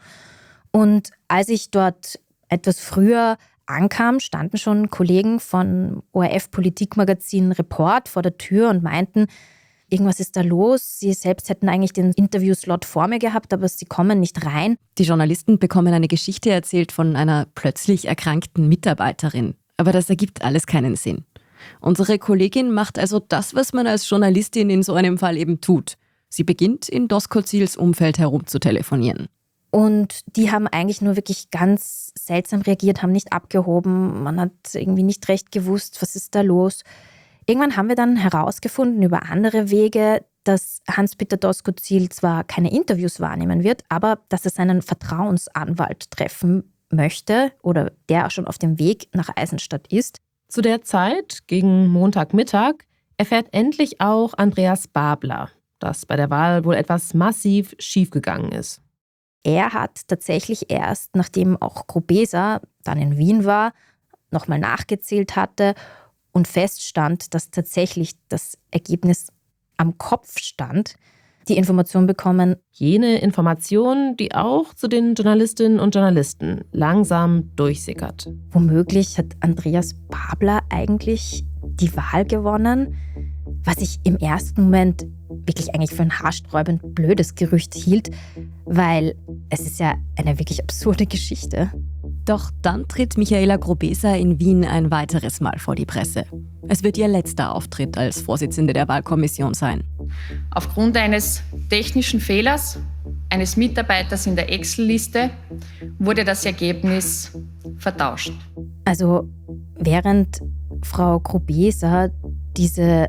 Und als ich dort etwas früher ankam, standen schon Kollegen von O R F Politikmagazin Report vor der Tür und meinten, irgendwas ist da los. Sie selbst hätten eigentlich den Interviewslot vor mir gehabt, aber sie kommen nicht rein. Die Journalisten bekommen eine Geschichte erzählt von einer plötzlich erkrankten Mitarbeiterin. Aber das ergibt alles keinen Sinn. Unsere Kollegin macht also das, was man als Journalistin in so einem Fall eben tut. Sie beginnt, in Doskozils Umfeld herumzutelefonieren. Und die haben eigentlich nur wirklich ganz seltsam reagiert, haben nicht abgehoben. Man hat irgendwie nicht recht gewusst, was ist da los. Irgendwann haben wir dann herausgefunden über andere Wege, dass Hans-Peter Doskozil zwar keine Interviews wahrnehmen wird, aber dass er seinen Vertrauensanwalt treffen möchte oder der schon auf dem Weg nach Eisenstadt ist. Zu der Zeit, gegen Montagmittag, erfährt endlich auch Andreas Babler, dass bei der Wahl wohl etwas massiv schiefgegangen ist. Er hat tatsächlich erst, nachdem auch Grubeser dann in Wien war, nochmal nachgezählt hatte und feststand, dass tatsächlich das Ergebnis am Kopf stand, die Information bekommen. Jene Information, die auch zu den Journalistinnen und Journalisten langsam durchsickert. Womöglich hat Andreas Babler eigentlich die Wahl gewonnen, was ich im ersten Moment wirklich eigentlich für ein haarsträubend blödes Gerücht hielt, weil es ist ja eine wirklich absurde Geschichte. Doch dann tritt Michaela Grubeser in Wien ein weiteres Mal vor die Presse. Es wird ihr letzter Auftritt als Vorsitzende der Wahlkommission sein. Aufgrund eines technischen Fehlers eines Mitarbeiters in der Excel-Liste wurde das Ergebnis vertauscht. Also während Frau Grubeser diese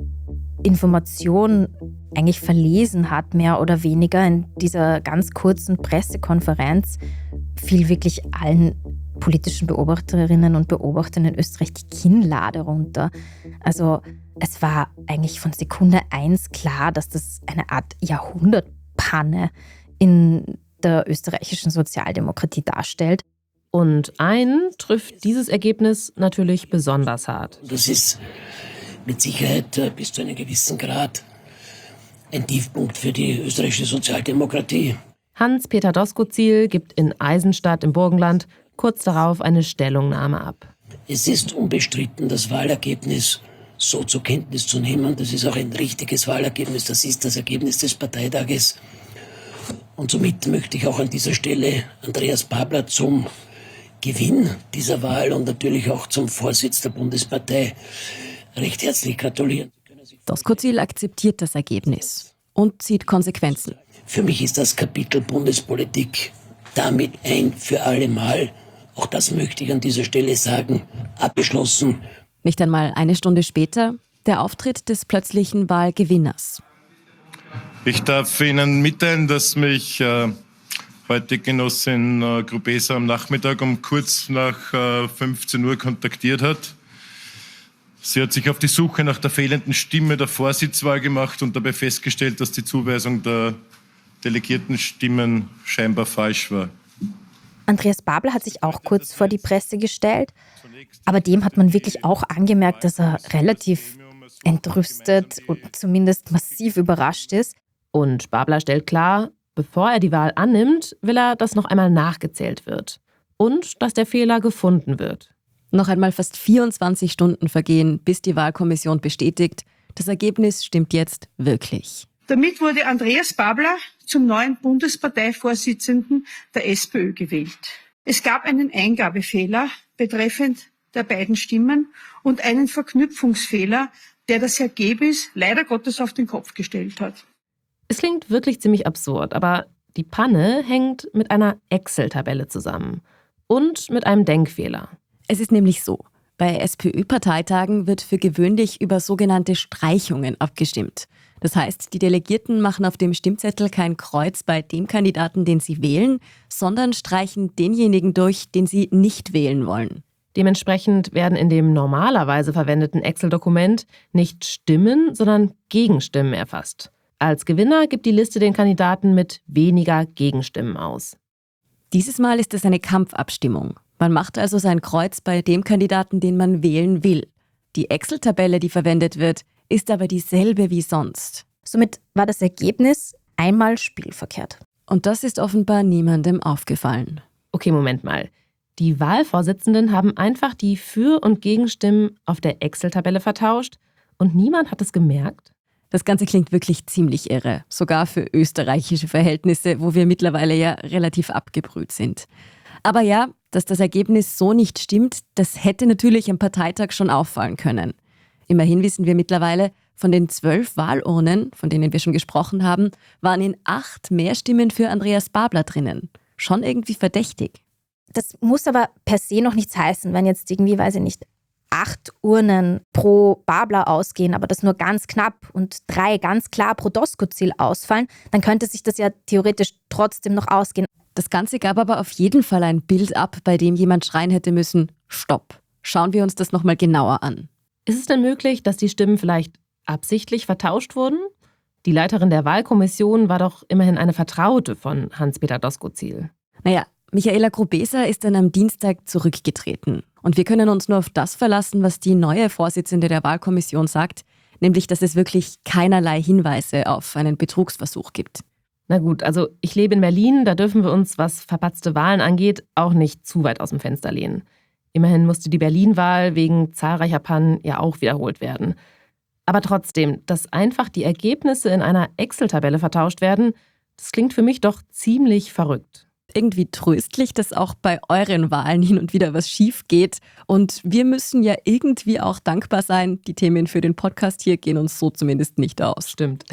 Information eigentlich verlesen hat, mehr oder weniger in dieser ganz kurzen Pressekonferenz, fiel wirklich allen politischen Beobachterinnen und Beobachtern in Österreich die Kinnlade runter. Also es war eigentlich von Sekunde eins klar, dass das eine Art Jahrhundertpanne in der österreichischen Sozialdemokratie darstellt. Und einen trifft dieses Ergebnis natürlich besonders hart. Das ist mit Sicherheit bis zu einem gewissen Grad ein Tiefpunkt für die österreichische Sozialdemokratie. Hans-Peter Doskozil gibt in Eisenstadt im Burgenland kurz darauf eine Stellungnahme ab. Es ist unbestritten, das Wahlergebnis so zur Kenntnis zu nehmen. Das ist auch ein richtiges Wahlergebnis. Das ist das Ergebnis des Parteitages. Und somit möchte ich auch an dieser Stelle Andreas Babler zum Gewinn dieser Wahl und natürlich auch zum Vorsitz der Bundespartei recht herzlich gratulieren. Doskozil akzeptiert das Ergebnis und zieht Konsequenzen. Für mich ist das Kapitel Bundespolitik damit ein für alle Mal, auch das möchte ich an dieser Stelle sagen, abgeschlossen. Nicht einmal eine Stunde später der Auftritt des plötzlichen Wahlgewinners. Ich darf Ihnen mitteilen, dass mich äh, heute Genossin äh, Grubesa am Nachmittag um kurz nach äh, fünfzehn Uhr kontaktiert hat. Sie hat sich auf die Suche nach der fehlenden Stimme der Vorsitzwahl gemacht und dabei festgestellt, dass die Zuweisung der delegierten Stimmen scheinbar falsch war. Andreas Babler hat sich auch kurz vor die Presse gestellt, aber dem hat man wirklich auch angemerkt, dass er relativ entrüstet und zumindest massiv überrascht ist. Und Babler stellt klar, bevor er die Wahl annimmt, will er, dass noch einmal nachgezählt wird und dass der Fehler gefunden wird. Noch einmal fast vierundzwanzig Stunden vergehen, bis die Wahlkommission bestätigt, das Ergebnis stimmt jetzt wirklich. Damit wurde Andreas Babler zum neuen Bundesparteivorsitzenden der SPÖ gewählt. Es gab einen Eingabefehler betreffend der beiden Stimmen und einen Verknüpfungsfehler, der das Ergebnis leider Gottes auf den Kopf gestellt hat. Es klingt wirklich ziemlich absurd, aber die Panne hängt mit einer Excel-Tabelle zusammen und mit einem Denkfehler. Es ist nämlich so, bei SPÖ-Parteitagen wird für gewöhnlich über sogenannte Streichungen abgestimmt. Das heißt, die Delegierten machen auf dem Stimmzettel kein Kreuz bei dem Kandidaten, den sie wählen, sondern streichen denjenigen durch, den sie nicht wählen wollen. Dementsprechend werden in dem normalerweise verwendeten Excel-Dokument nicht Stimmen, sondern Gegenstimmen erfasst. Als Gewinner gibt die Liste den Kandidaten mit weniger Gegenstimmen aus. Dieses Mal ist es eine Kampfabstimmung. Man macht also sein Kreuz bei dem Kandidaten, den man wählen will. Die Excel-Tabelle, die verwendet wird, ist aber dieselbe wie sonst. Somit war das Ergebnis einmal spielverkehrt. Und das ist offenbar niemandem aufgefallen. Okay, Moment mal. Die Wahlvorsitzenden haben einfach die Für- und Gegenstimmen auf der Excel-Tabelle vertauscht und niemand hat es gemerkt? Das Ganze klingt wirklich ziemlich irre, sogar für österreichische Verhältnisse, wo wir mittlerweile ja relativ abgebrüht sind. Aber ja, dass das Ergebnis so nicht stimmt, das hätte natürlich am Parteitag schon auffallen können. Immerhin wissen wir mittlerweile, von den zwölf Wahlurnen, von denen wir schon gesprochen haben, waren in acht mehr Stimmen für Andreas Babler drinnen. Schon irgendwie verdächtig. Das muss aber per se noch nichts heißen, wenn jetzt irgendwie, weiß ich nicht, acht Urnen pro Babler ausgehen, aber das nur ganz knapp und drei ganz klar pro Doskozil ausfallen, dann könnte sich das ja theoretisch trotzdem noch ausgehen. Das Ganze gab aber auf jeden Fall ein Bild ab, bei dem jemand schreien hätte müssen, Stopp. Schauen wir uns das nochmal genauer an. Ist es denn möglich, dass die Stimmen vielleicht absichtlich vertauscht wurden? Die Leiterin der Wahlkommission war doch immerhin eine Vertraute von Hans-Peter Doskozil. Naja, Michaela Grubesa ist dann am Dienstag zurückgetreten. Und wir können uns nur auf das verlassen, was die neue Vorsitzende der Wahlkommission sagt, nämlich, dass es wirklich keinerlei Hinweise auf einen Betrugsversuch gibt. Na gut, also ich lebe in Berlin, da dürfen wir uns, was verpatzte Wahlen angeht, auch nicht zu weit aus dem Fenster lehnen. Immerhin musste die Berlin-Wahl wegen zahlreicher Pannen ja auch wiederholt werden. Aber trotzdem, dass einfach die Ergebnisse in einer Excel-Tabelle vertauscht werden, das klingt für mich doch ziemlich verrückt. Irgendwie tröstlich, dass auch bei euren Wahlen hin und wieder was schief geht. Und wir müssen ja irgendwie auch dankbar sein. Die Themen für den Podcast hier gehen uns so zumindest nicht aus. Stimmt.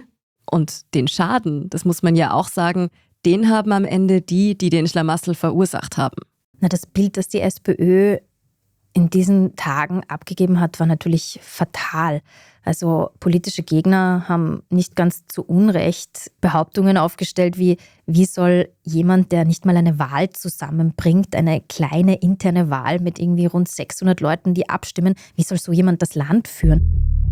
Und den Schaden, das muss man ja auch sagen, den haben am Ende die, die den Schlamassel verursacht haben. Na, das Bild, das die SPÖ in diesen Tagen abgegeben hat, war natürlich fatal. Also politische Gegner haben nicht ganz zu Unrecht Behauptungen aufgestellt wie, wie soll jemand, der nicht mal eine Wahl zusammenbringt, eine kleine interne Wahl mit irgendwie rund sechshundert Leuten, die abstimmen, wie soll so jemand das Land führen?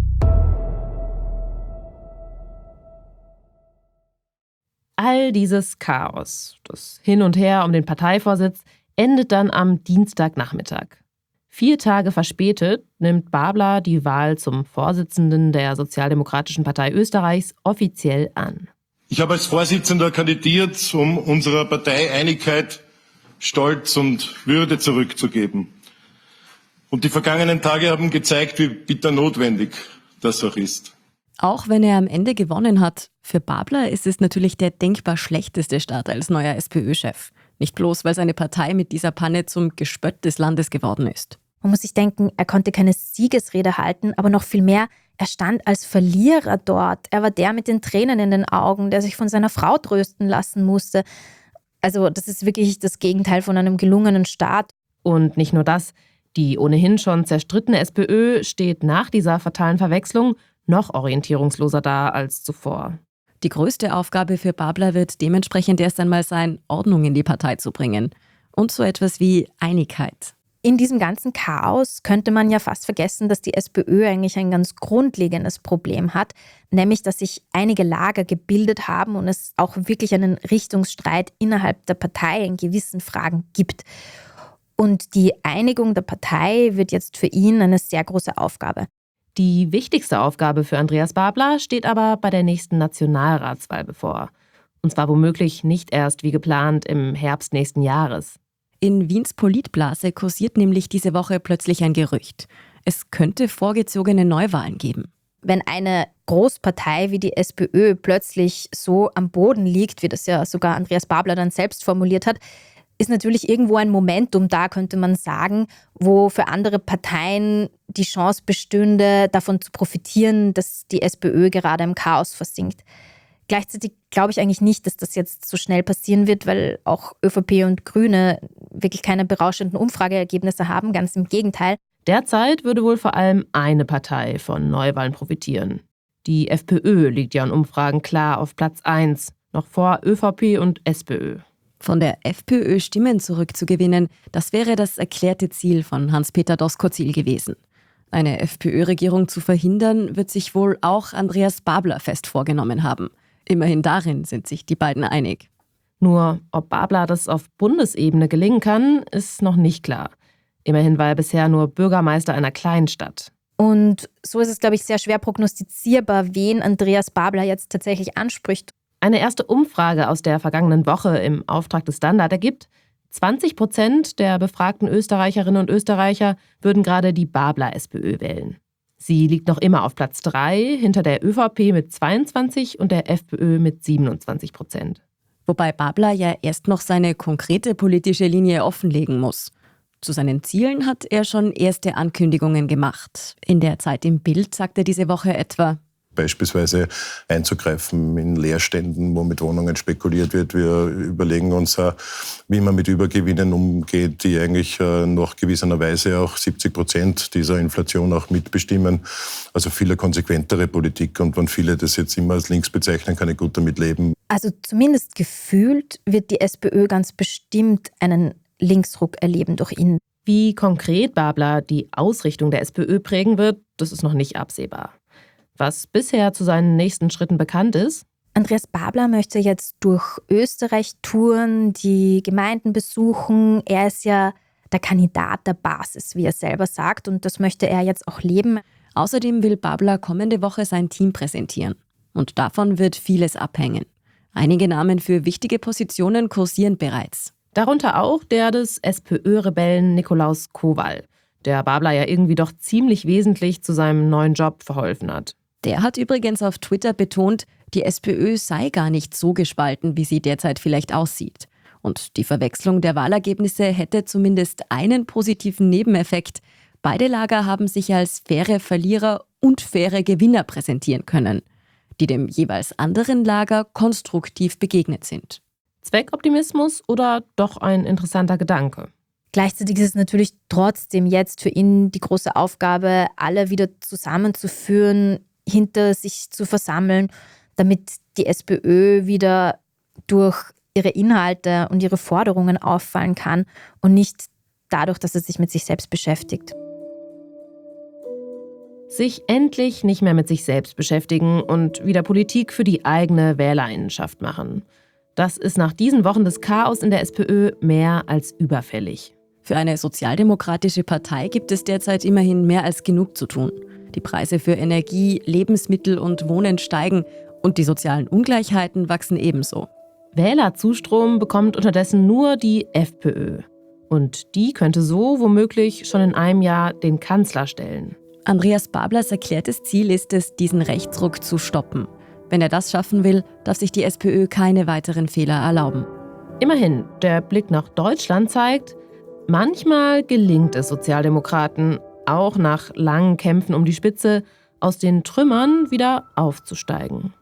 All dieses Chaos, das Hin und Her um den Parteivorsitz, endet dann am Dienstagnachmittag. Vier Tage verspätet nimmt Babler die Wahl zum Vorsitzenden der Sozialdemokratischen Partei Österreichs offiziell an. Ich habe als Vorsitzender kandidiert, um unserer Partei Einigkeit, Stolz und Würde zurückzugeben. Und die vergangenen Tage haben gezeigt, wie bitter notwendig das auch ist. Auch wenn er am Ende gewonnen hat, für Babler ist es natürlich der denkbar schlechteste Start als neuer SPÖ-Chef. Nicht bloß, weil seine Partei mit dieser Panne zum Gespött des Landes geworden ist. Man muss sich denken, er konnte keine Siegesrede halten, aber noch viel mehr, er stand als Verlierer dort. Er war der mit den Tränen in den Augen, der sich von seiner Frau trösten lassen musste. Also das ist wirklich das Gegenteil von einem gelungenen Start. Und nicht nur das, die ohnehin schon zerstrittene SPÖ steht nach dieser fatalen Verwechslung noch orientierungsloser da als zuvor. Die größte Aufgabe für Babler wird dementsprechend erst einmal sein, Ordnung in die Partei zu bringen. Und so etwas wie Einigkeit. In diesem ganzen Chaos könnte man ja fast vergessen, dass die SPÖ eigentlich ein ganz grundlegendes Problem hat, nämlich dass sich einige Lager gebildet haben und es auch wirklich einen Richtungsstreit innerhalb der Partei in gewissen Fragen gibt. Und die Einigung der Partei wird jetzt für ihn eine sehr große Aufgabe. Die wichtigste Aufgabe für Andreas Babler steht aber bei der nächsten Nationalratswahl bevor. Und zwar womöglich nicht erst wie geplant im Herbst nächsten Jahres. In Wiens Politblase kursiert nämlich diese Woche plötzlich ein Gerücht. Es könnte vorgezogene Neuwahlen geben. Wenn eine Großpartei wie die SPÖ plötzlich so am Boden liegt, wie das ja sogar Andreas Babler dann selbst formuliert hat, ist natürlich irgendwo ein Momentum da, könnte man sagen, wo für andere Parteien die Chance bestünde, davon zu profitieren, dass die SPÖ gerade im Chaos versinkt. Gleichzeitig glaube ich eigentlich nicht, dass das jetzt so schnell passieren wird, weil auch ÖVP und Grüne wirklich keine berauschenden Umfrageergebnisse haben, ganz im Gegenteil. Derzeit würde wohl vor allem eine Partei von Neuwahlen profitieren. Die FPÖ liegt ja in Umfragen klar auf Platz eins, noch vor ÖVP und SPÖ. Von der FPÖ Stimmen zurückzugewinnen, das wäre das erklärte Ziel von Hans-Peter Doskozil gewesen. Eine FPÖ-Regierung zu verhindern, wird sich wohl auch Andreas Babler fest vorgenommen haben. Immerhin darin sind sich die beiden einig. Nur ob Babler das auf Bundesebene gelingen kann, ist noch nicht klar. Immerhin war er bisher nur Bürgermeister einer Kleinstadt. Und so ist es, glaube ich, sehr schwer prognostizierbar, wen Andreas Babler jetzt tatsächlich anspricht. Eine erste Umfrage aus der vergangenen Woche im Auftrag des Standard ergibt, zwanzig Prozent der befragten Österreicherinnen und Österreicher würden gerade die Babler-SPÖ wählen. Sie liegt noch immer auf Platz drei, hinter der ÖVP mit zweiundzwanzig und der FPÖ mit siebenundzwanzig Prozent. Wobei Babler ja erst noch seine konkrete politische Linie offenlegen muss. Zu seinen Zielen hat er schon erste Ankündigungen gemacht. In der Zeit im Bild sagt er diese Woche etwa: Beispielsweise einzugreifen in Leerständen, wo mit Wohnungen spekuliert wird. Wir überlegen uns auch, wie man mit Übergewinnen umgeht, die eigentlich nach gewiesenerweise auch siebzig Prozent dieser Inflation auch mitbestimmen. Also viel konsequentere Politik. Und wenn viele das jetzt immer als links bezeichnen, kann ich gut damit leben. Also zumindest gefühlt wird die SPÖ ganz bestimmt einen Linksruck erleben durch ihn. Wie konkret Babler die Ausrichtung der SPÖ prägen wird, das ist noch nicht absehbar. Was bisher zu seinen nächsten Schritten bekannt ist: Andreas Babler möchte jetzt durch Österreich touren, die Gemeinden besuchen. Er ist ja der Kandidat der Basis, wie er selber sagt, und das möchte er jetzt auch leben. Außerdem will Babler kommende Woche sein Team präsentieren. Und davon wird vieles abhängen. Einige Namen für wichtige Positionen kursieren bereits. Darunter auch der des SPÖ-Rebellen Nikolaus Kowal, der Babler ja irgendwie doch ziemlich wesentlich zu seinem neuen Job verholfen hat. Der hat übrigens auf Twitter betont, die SPÖ sei gar nicht so gespalten, wie sie derzeit vielleicht aussieht. Und die Verwechslung der Wahlergebnisse hätte zumindest einen positiven Nebeneffekt. Beide Lager haben sich als faire Verlierer und faire Gewinner präsentieren können, die dem jeweils anderen Lager konstruktiv begegnet sind. Zweckoptimismus oder doch ein interessanter Gedanke? Gleichzeitig ist es natürlich trotzdem jetzt für ihn die große Aufgabe, alle wieder zusammenzuführen, hinter sich zu versammeln, damit die SPÖ wieder durch ihre Inhalte und ihre Forderungen auffallen kann und nicht dadurch, dass er sich mit sich selbst beschäftigt. Sich endlich nicht mehr mit sich selbst beschäftigen und wieder Politik für die eigene Wählerinnenschaft machen. Das ist nach diesen Wochen des Chaos in der SPÖ mehr als überfällig. Für eine sozialdemokratische Partei gibt es derzeit immerhin mehr als genug zu tun. Die Preise für Energie, Lebensmittel und Wohnen steigen und die sozialen Ungleichheiten wachsen ebenso. Wählerzustrom bekommt unterdessen nur die FPÖ. Und die könnte so womöglich schon in einem Jahr den Kanzler stellen. Andreas Bablers erklärtes Ziel ist es, diesen Rechtsruck zu stoppen. Wenn er das schaffen will, darf sich die SPÖ keine weiteren Fehler erlauben. Immerhin, der Blick nach Deutschland zeigt, manchmal gelingt es Sozialdemokraten, auch nach langen Kämpfen um die Spitze, aus den Trümmern wieder aufzusteigen.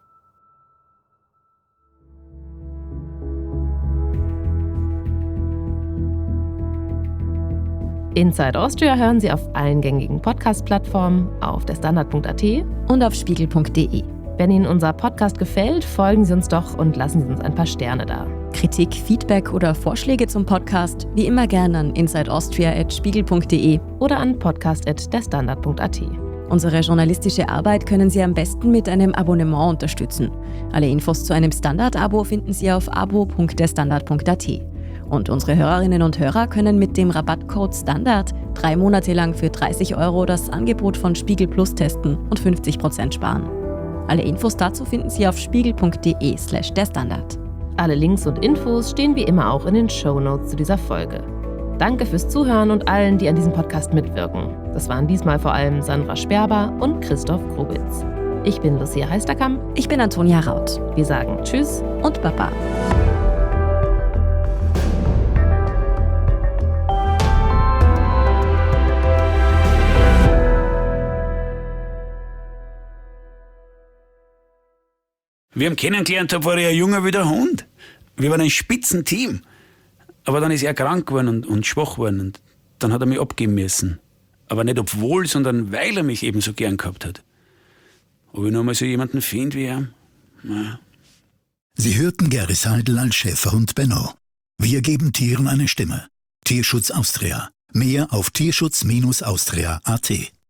Inside Austria hören Sie auf allen gängigen Podcast-Plattformen, auf der Standard punkt a t und auf spiegel punkt d e. Wenn Ihnen unser Podcast gefällt, folgen Sie uns doch und lassen Sie uns ein paar Sterne da. Kritik, Feedback oder Vorschläge zum Podcast wie immer gerne an insideaustria at spiegel punkt d e oder an podcast at der standard punkt a t. Unsere journalistische Arbeit können Sie am besten mit einem Abonnement unterstützen. Alle Infos zu einem Standard-Abo finden Sie auf abo punkt der standard punkt a t. Und unsere Hörerinnen und Hörer können mit dem Rabattcode STANDARD drei Monate lang für dreißig Euro das Angebot von Spiegel Plus testen und fünfzig Prozent sparen. Alle Infos dazu finden Sie auf spiegel punkt d e slash der Standard. Alle Links und Infos stehen wie immer auch in den Shownotes zu dieser Folge. Danke fürs Zuhören und allen, die an diesem Podcast mitwirken. Das waren diesmal vor allem Sandra Sperber und Christoph Grubitz. Ich bin Lucia Heisterkamp. Ich bin Antonia Raut. Wir sagen Tschüss und Baba. Wie ich ihn kennengelernt habe, war er ein junger wie der Hund. Wir waren ein Spitzenteam. Aber dann ist er krank geworden und, und schwach geworden. Und dann hat er mich abgeben müssen. Aber nicht obwohl, sondern weil er mich eben so gern gehabt hat. Ob ich noch mal so jemanden finde wie er? Naja. Sie hörten Gary Seidel als Schäferhund Benno. Wir geben Tieren eine Stimme. Tierschutz Austria. Mehr auf tierschutz Bindestrich austria punkt a t.